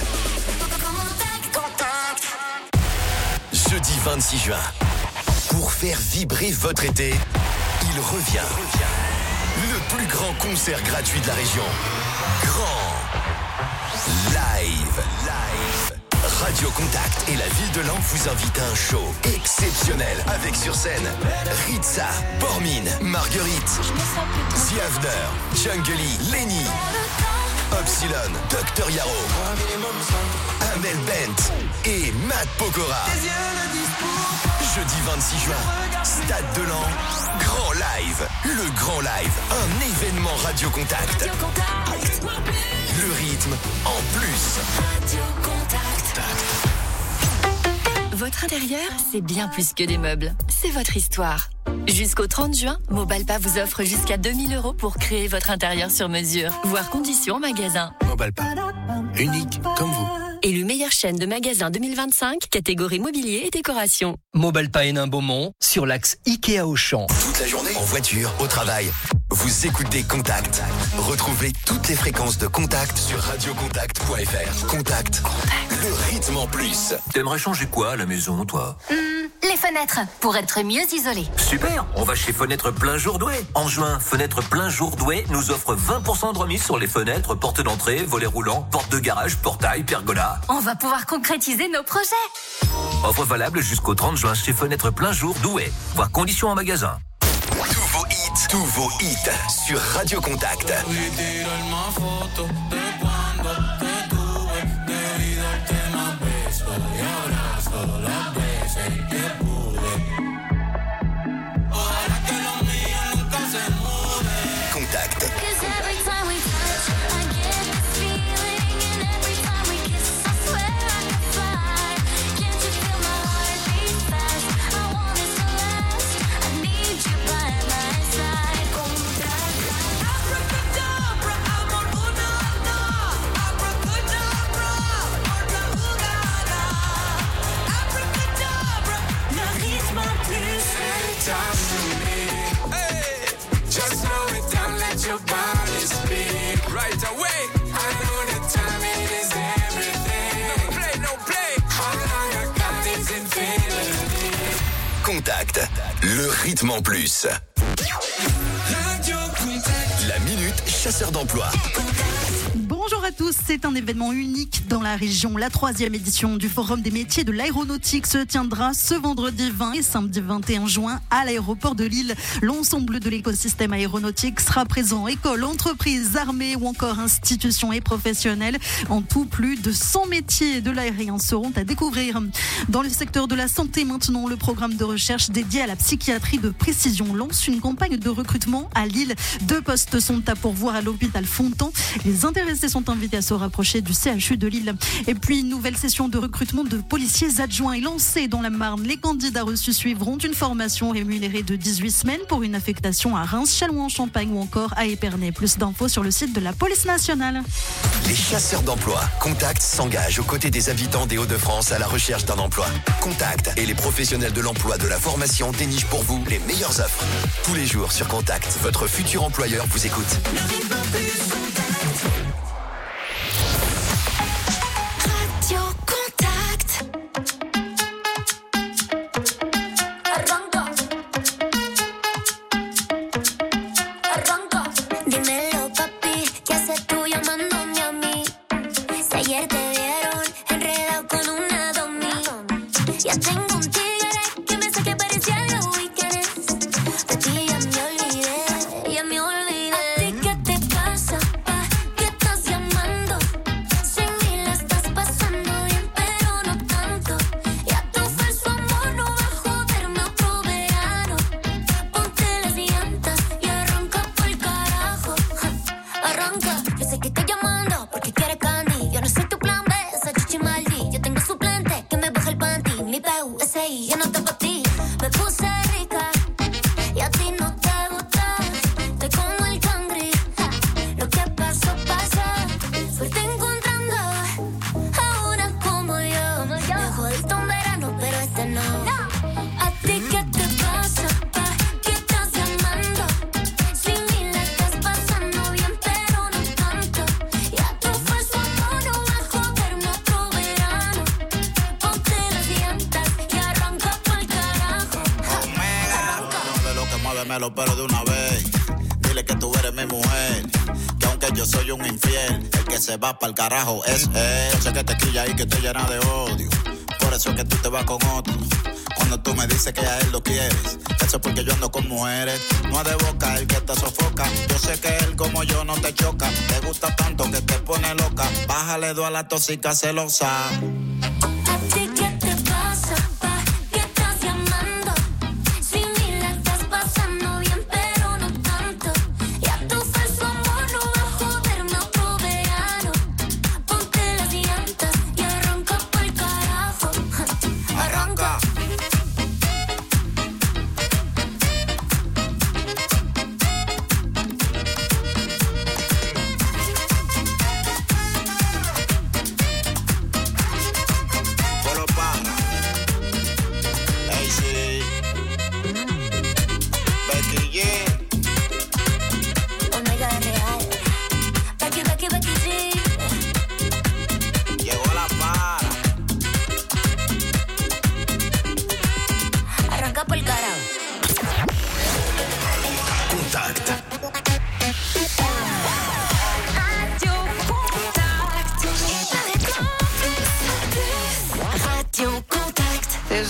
Jeudi vingt-six juin, pour faire vibrer votre été, il revient. Le plus grand concert gratuit de la région. Grand Live. Live. Radio Contact et la ville de Laon vous invitent à un show exceptionnel avec sur scène Ritza, Pormine, Marguerite, The Avener, Jungly, Lenny, Upsilon, Docteur Yaro, Amel Bent et Matt Pokora. Jeudi vingt-six juin, Stade de Laon, Grand Live. Le Grand Live, un événement Radio Contact. Le rythme en plus. Votre intérieur, c'est bien plus que des meubles. C'est votre histoire. Jusqu'au trente juin, Mobalpa vous offre jusqu'à deux mille euros pour créer votre intérieur sur mesure. Voir conditions en magasin. Mobalpa, unique comme vous. Élu meilleure chaîne de magasins deux mille vingt-cinq, catégorie mobilier et décoration. Mobalpa Hénin-Beaumont, sur l'axe Ikea Auchan. Toute la journée, en voiture, au travail, vous écoutez Contact. Retrouvez toutes les fréquences de Contact sur radio contact point f r. Contact, Contact. le rythme en plus. T'aimerais changer quoi à la maison, toi? Hum, les fenêtres, pour être mieux isolées. Super, on va chez Fenêtres Plein Jour Douai. En juin, Fenêtres Plein Jour Douai nous offre vingt pour cent de remise sur les fenêtres, portes d'entrée, volets roulants, portes de garage, portail, pergola. On va pouvoir concrétiser nos projets. Offre valable jusqu'au trente juin chez Fenêtres Plein Jour Douai. Voir conditions en magasin. Tous vos hits, tous vos hits sur Radio Contact. Contact. Contact, le rythme en plus. La minute chasseur d'emploi. Bonjour à tous, c'est un événement unique dans la région. La troisième édition du Forum des métiers de l'aéronautique se tiendra ce vendredi vingt et samedi vingt et un juin à l'aéroport de Lille. L'ensemble de l'écosystème aéronautique sera présent. Écoles, entreprises, armées ou encore institutions et professionnels. En tout, plus de cent métiers de l'aérien seront à découvrir. Dans le secteur de la santé maintenant, le programme de recherche dédié à la psychiatrie de précision lance une campagne de recrutement à Lille. Deux postes sont à pourvoir à l'hôpital Fontan. Les intéressés sont invités à se rapprocher du C H U de Lille. Et puis, une nouvelle session de recrutement de policiers adjoints est lancée dans la Marne. Les candidats reçus suivront une formation rémunérée de dix-huit semaines pour une affectation à Reims, Châlons-en-Champagne ou encore à Épernay. Plus d'infos sur le site de la police nationale. Les chasseurs d'emploi. Contact s'engage aux côtés des habitants des Hauts-de-France à la recherche d'un emploi. Contact et les professionnels de l'emploi de la formation dénichent pour vous les meilleures offres. Tous les jours sur Contact, votre futur employeur vous écoute. Radio Contact. Arranca. Arranca. Dímelo, papi, ¿qué haces tú llamándome a mí? Si ayer te vieron enredado con una domi. Ya tengo un tigre que me hace que parecía los weekends. De ti ya me olvidé, ya me olvidé. ¿A ti qué te pasa, pa? ¿Qué estás llamando? Sin mí la estás pasando bien, pero no tanto. Ya tu falso amor no va a joderme otro verano. Ponte las llantas y arranca pa'l carajo. Arranca, yo sé que estoy llamando porque quieres candy. Yo no soy tu plan B, esa chichi maldi. Yo tengo suplente que me baja el panty. Mi P U S I, yo no te pa' ti. Me puse rica y a ti no te gusta. Estoy como el cangri. Ja, lo que pasó, pasó. Suerte encontrando a una como yo. Me jodiste un verano, pero este no. ¿A ti qué te pasa, pa? ¿Qué estás llamando? Sin mí la estás pasando bien, pero no tanto. Ya tu falso amor no va a joderme otro verano. Ponte las llantas y arranca pa'l carajo. De lo que muévemelo, pero de una vez. Dile que tú eres mi mujer. Que aunque yo soy un infiel, el que se va pa'l carajo es él. Sé que te quilla y que te llena de odio. Por eso es que tú te vas con otro. Cuando tú me dices que a él lo quieres, eso es porque yo ando con mujeres. No es de boca el que te sofoca. Yo sé que él como yo no te choca. Te gusta tanto que te pone loca. Bájale dos a la tóxica celosa. ¿A ti qué te pasa, pa? ¿Qué estás llamando? Sin mí la estás pasando bien, pero no tanto. Ya tu falso amor no va a joderme otro verano. Ponte las llantas y arranca pa'l carajo. Arranca.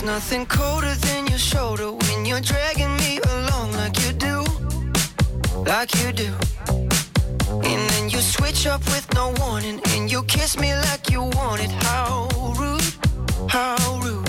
nothing colder than your shoulder when you're dragging me along like you do, like you do. And then you switch up with no warning, and you kiss me like you want it. How rude, how rude.